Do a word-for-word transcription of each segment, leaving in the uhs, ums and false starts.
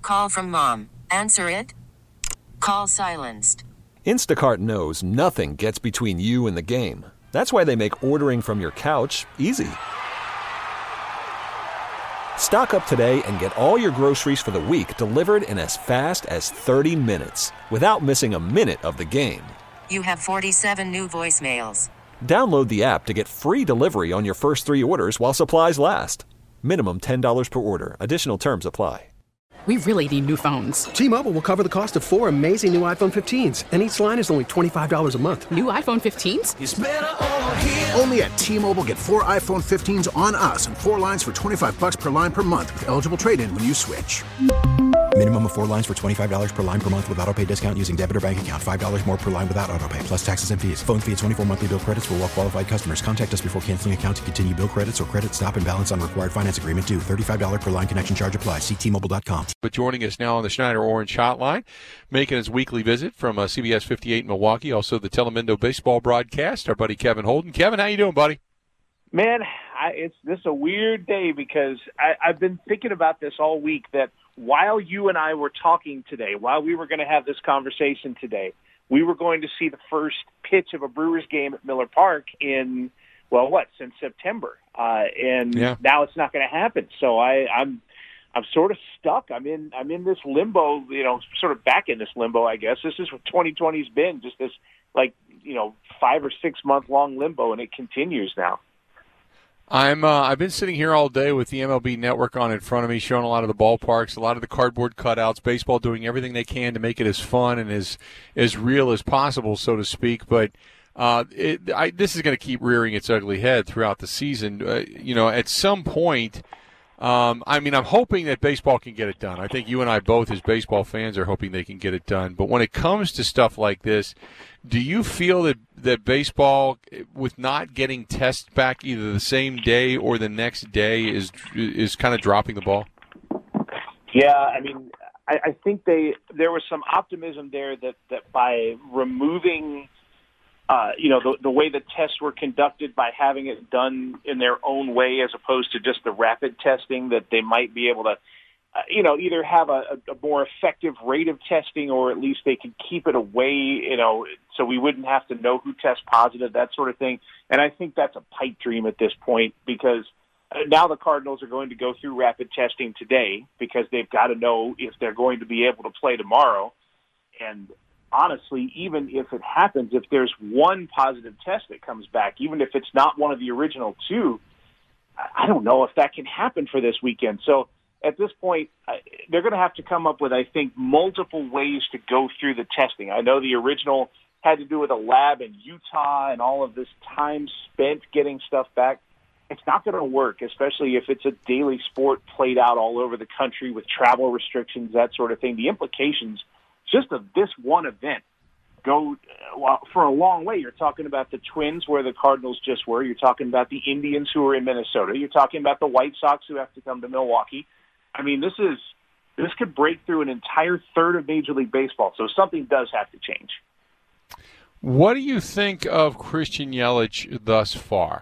Call from mom. Answer it. Call silenced. Instacart knows nothing gets between you and the game. That's why they make ordering from your couch easy. Stock up today and get all your groceries for the week delivered in as fast as thirty minutes without missing a minute of the game. You have forty-seven new voicemails. Download the app to get free delivery on your first three orders while supplies last. Minimum ten dollars per order. Additional terms apply. We really need new phones. T-Mobile will cover the cost of four amazing new iPhone fifteens, and each line is only twenty-five dollars a month. New iPhone fifteens? It's better over here. Only at T-Mobile, get four iPhone fifteens on us and four lines for twenty-five bucks per line per month with eligible trade-in when you switch. Minimum of four lines for twenty-five dollars per line per month with autopay discount using debit or bank account. five dollars more per line without autopay, plus taxes and fees. Phone fee at twenty-four monthly bill credits for well-qualified customers. Contact us before canceling account to continue bill credits or credit stop and balance on required finance agreement due. thirty-five dollars per line connection charge applies. See T Mobile dot com. But joining us now on the Schneider Orange Hotline, making his weekly visit from uh, C B S fifty-eight in Milwaukee, also the Telemundo baseball broadcast, our buddy Kevin Holden. Kevin, how you doing, buddy? Man, I, it's this is a weird day because I, I've been thinking about this all week, that while you and I were talking today, while we were going to have this conversation today, we were going to see the first pitch of a Brewers game at Miller Park in, well, what, since September. Uh, and yeah. Now it's not going to happen. So I, I'm I'm sort of stuck. I'm in I'm in this limbo, you know, sort of back in this limbo, I guess. This is what twenty twenty's been, just this, like, you know, five or six month long limbo, and it continues now. I'm. Uh, I've been sitting here all day with the M L B Network on in front of me, showing a lot of the ballparks, a lot of the cardboard cutouts, baseball doing everything they can to make it as fun and as as real as possible, so to speak. But uh, it, I, this is going to keep rearing its ugly head throughout the season. Uh, you know, at some point, um, I mean, I'm hoping that baseball can get it done. I think you and I both, as baseball fans, are hoping they can get it done. But when it comes to stuff like this, do you feel that that baseball, with not getting tests back either the same day or the next day, is is kind of dropping the ball? Yeah, I mean, I, I think they there was some optimism there that, that by removing, uh, you know, the, the way the tests were conducted, by having it done in their own way as opposed to just the rapid testing, that they might be able to, uh, you know, either have a, a more effective rate of testing, or at least they could keep it away, you know, so we wouldn't have to know who tests positive, that sort of thing. And I think that's a pipe dream at this point, because now the Cardinals are going to go through rapid testing today because they've got to know if they're going to be able to play tomorrow. And honestly, even if it happens, if there's one positive test that comes back, even if it's not one of the original two, I don't know if that can happen for this weekend. So at this point, they're going to have to come up with, I think, multiple ways to go through the testing. I know the original had to do with a lab in Utah and all of this time spent getting stuff back. It's not going to work, especially if it's a daily sport played out all over the country with travel restrictions, that sort of thing. The implications just of this one event go well, for a long way. You're talking about the Twins, where the Cardinals just were. You're talking about the Indians, who are in Minnesota. You're talking about the White Sox, who have to come to Milwaukee. I mean, this is this could break through an entire third of Major League Baseball, so something does have to change. What do you think of Christian Yelich thus far?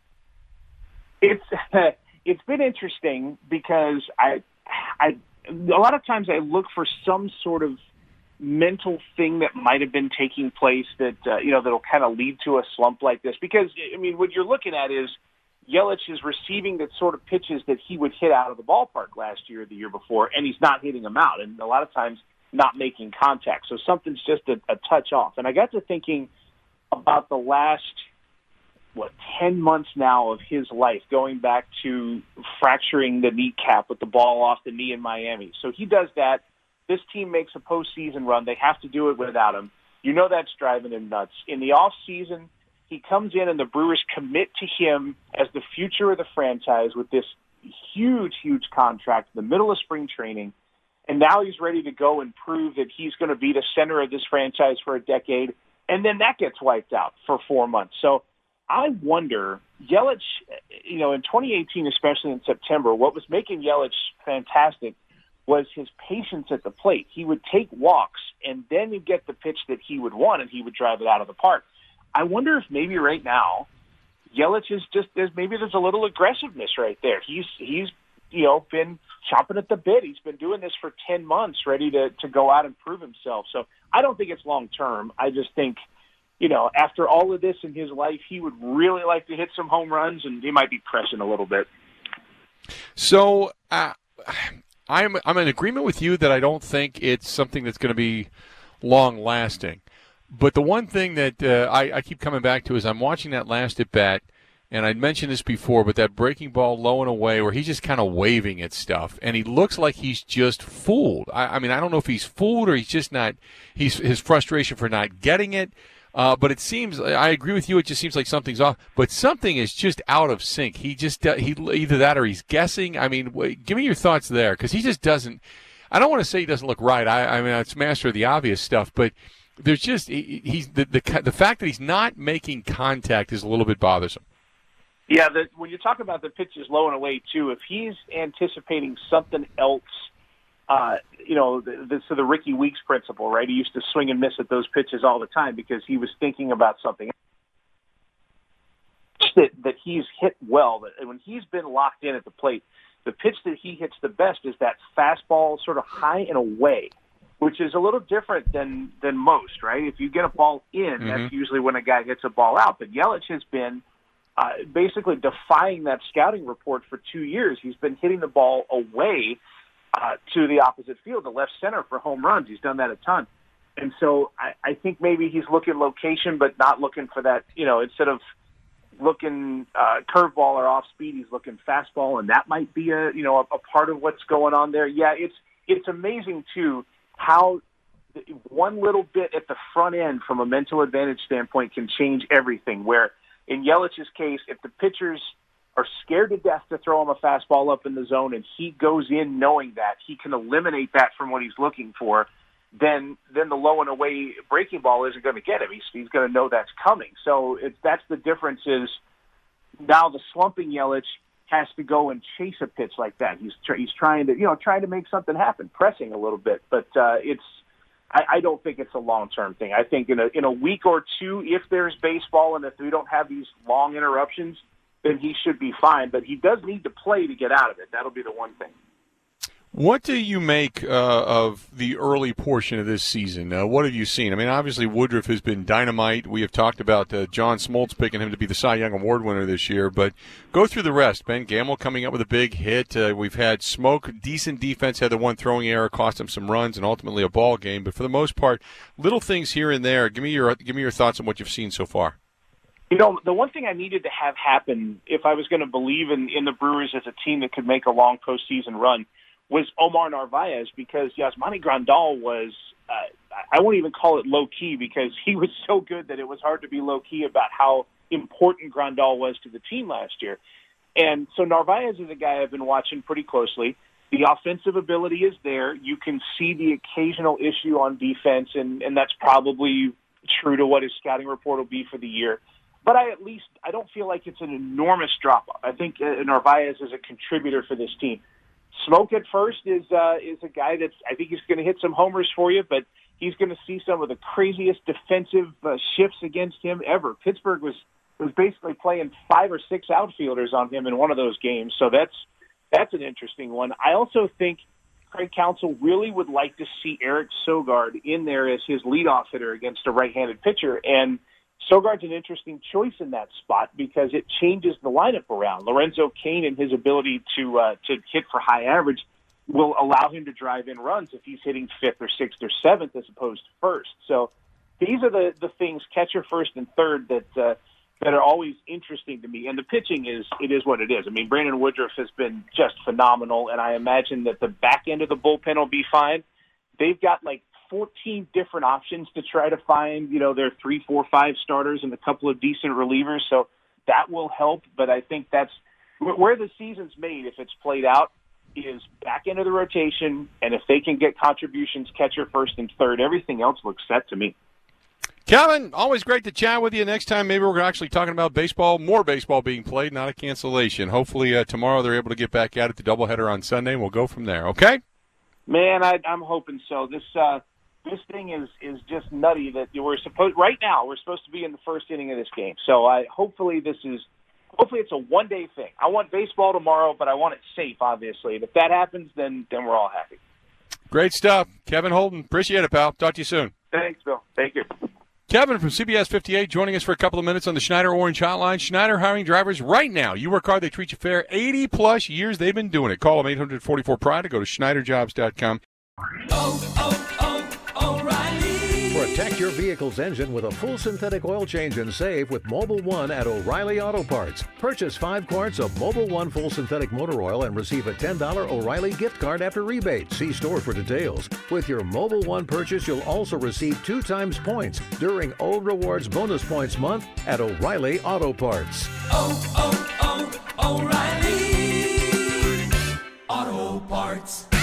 It's it's been interesting because I I a lot of times I look for some sort of mental thing that might have been taking place that uh, you know that'll kind of lead to a slump like this. Because I mean, what you're looking at is Yelich is receiving the sort of pitches that he would hit out of the ballpark last year or the year before, and he's not hitting them out, and a lot of times not making contact. So something's just a, a touch off. And I got to thinking about the last, what, ten months now of his life, going back to fracturing the kneecap with the ball off the knee in Miami. So he does that. This team makes a postseason run. They have to do it without him. You know that's driving him nuts. In the offseason, he comes in and the Brewers commit to him as the future of the franchise with this huge, huge contract in the middle of spring training. And now he's ready to go and prove that he's going to be the center of this franchise for a decade. And then that gets wiped out for four months. So I wonder, Yelich, you know, in twenty eighteen, especially in September, what was making Yelich fantastic was his patience at the plate. He would take walks, and then he'd get the pitch that he would want, and he would drive it out of the park. I wonder if maybe right now Yelich is just there's maybe there's a little aggressiveness right there. He's he's you know, been chomping at the bit. He's been doing this for ten months, ready to, to go out and prove himself. So I don't think it's long-term. I just think, you know, after all of this in his life, he would really like to hit some home runs, and he might be pressing a little bit. So uh, I'm I'm in agreement with you that I don't think it's something that's going to be long-lasting. But the one thing that uh, I, I keep coming back to is I'm watching that last at-bat, and I'd mentioned this before, but that breaking ball low and away where he's just kind of waving at stuff, and he looks like he's just fooled. I, I mean, I don't know if he's fooled or he's just not – he's his frustration for not getting it. Uh, but it seems – I agree with you. It just seems like something's off. But something is just out of sync. He just uh, – he either that or he's guessing. I mean, wait, give me your thoughts there, because he just doesn't – I don't want to say he doesn't look right. I, I mean, it's master of the obvious stuff, but there's just he, – he's the, the the fact that he's not making contact is a little bit bothersome. Yeah, the, when you talk about the pitches low and away, too, if he's anticipating something else, uh, you know, the, the, so the Ricky Weeks principle, right? He used to swing and miss at those pitches all the time because he was thinking about something that, that he's hit well. That when he's been locked in at the plate, the pitch that he hits the best is that fastball sort of high and away, which is a little different than, than most, right? If you get a ball in, mm-hmm. that's usually when a guy hits a ball out. But Yelich has been Uh, basically defying that scouting report for two years. He's been hitting the ball away uh, to the opposite field, the left center, for home runs. He's done that a ton. And so I, I think maybe he's looking location, but not looking for that, you know, instead of looking uh, curveball or off speed, he's looking fastball, and that might be a, you know, a, a part of what's going on there. Yeah, it's, it's amazing, too, how one little bit at the front end from a mental advantage standpoint can change everything, where in Yelich's case, if the pitchers are scared to death to throw him a fastball up in the zone and he goes in knowing that, he can eliminate that from what he's looking for, then then the low and away breaking ball isn't going to get him. He's, he's going to know that's coming. So it's, that's the difference is now the slumping Yelich has to go and chase a pitch like that. He's, tr- he's trying to, you know, trying to make something happen, pressing a little bit. But uh, it's, I, I don't think it's a long-term thing. I think in a in a week or two, if there's baseball and if we don't have these long interruptions, then he should be fine. But he does need to play to get out of it. That'll be the one thing. What do you make uh, of the early portion of this season? Uh, what have you seen? I mean, obviously Woodruff has been dynamite. We have talked about uh, John Smoltz picking him to be the Cy Young Award winner this year. But go through the rest. Ben Gamble coming up with a big hit. Uh, we've had Smoke, decent defense, had the one throwing error, cost him some runs and ultimately a ball game. But for the most part, little things here and there. Give me your give me your thoughts on what you've seen so far. You know, the one thing I needed to have happen if I was going to believe in, in the Brewers as a team that could make a long postseason run was Omar Narvaez, because Yasmani Grandal was, uh, I won't even call it low-key because he was so good that it was hard to be low-key about how important Grandal was to the team last year. And so Narvaez is a guy I've been watching pretty closely. The offensive ability is there. You can see the occasional issue on defense, and, and that's probably true to what his scouting report will be for the year. But I at least, I don't feel like it's an enormous drop-off. I think uh, Narvaez is a contributor for this team. Smoke at first is uh, is a guy that's, I think he's going to hit some homers for you, but he's going to see some of the craziest defensive uh, shifts against him ever. Pittsburgh was, was basically playing five or six outfielders on him in one of those games, so that's that's an interesting one. I also think Craig Counsell really would like to see Eric Sogard in there as his leadoff hitter against a right-handed pitcher, and Sogard's an interesting choice in that spot because it changes the lineup around. Lorenzo Cain and his ability to uh, to hit for high average will allow him to drive in runs if he's hitting fifth or sixth or seventh as opposed to first. So these are the, the things, catcher first and third, that uh, that are always interesting to me. And the pitching is it is what it is. I mean, Brandon Woodruff has been just phenomenal, and I imagine that the back end of the bullpen will be fine. They've got like fourteen different options to try to find, you know, their three, four, five starters and a couple of decent relievers. So that will help. But I think that's where the season's made, if it's played out, is back into the rotation. And if they can get contributions, catcher first and third, everything else looks set to me. Kevin, always great to chat with you. Next time, maybe we're actually talking about baseball, more baseball being played, not a cancellation. Hopefully uh, tomorrow they're able to get back at it, the doubleheader on Sunday, and we'll go from there. Okay? Man, I, I'm hoping so. This, uh, This thing is, is just nutty that we're supposed right now. We're supposed to be in the first inning of this game, so I hopefully this is hopefully it's a one-day thing. I want baseball tomorrow, but I want it safe, obviously. And if that happens, then then we're all happy. Great stuff. Kevin Holden, appreciate it, pal. Talk to you soon. Thanks, Bill. Thank you. Kevin from C B S fifty-eight joining us for a couple of minutes on the Schneider Orange Hotline. Schneider hiring drivers right now. You work hard, they treat you fair. eighty-plus years they've been doing it. Call them eight hundred forty-four pride or go to schneider jobs dot com. Oh, oh, oh, O'Reilly. Protect your vehicle's engine with a full synthetic oil change and save with Mobil one at O'Reilly Auto Parts. Purchase five quarts of Mobil one full synthetic motor oil and receive a ten dollars O'Reilly gift card after rebate. See store for details. With your Mobil one purchase, you'll also receive two times points during O Rewards Bonus Points Month at O'Reilly Auto Parts. Oh, oh, oh, O'Reilly Auto Parts.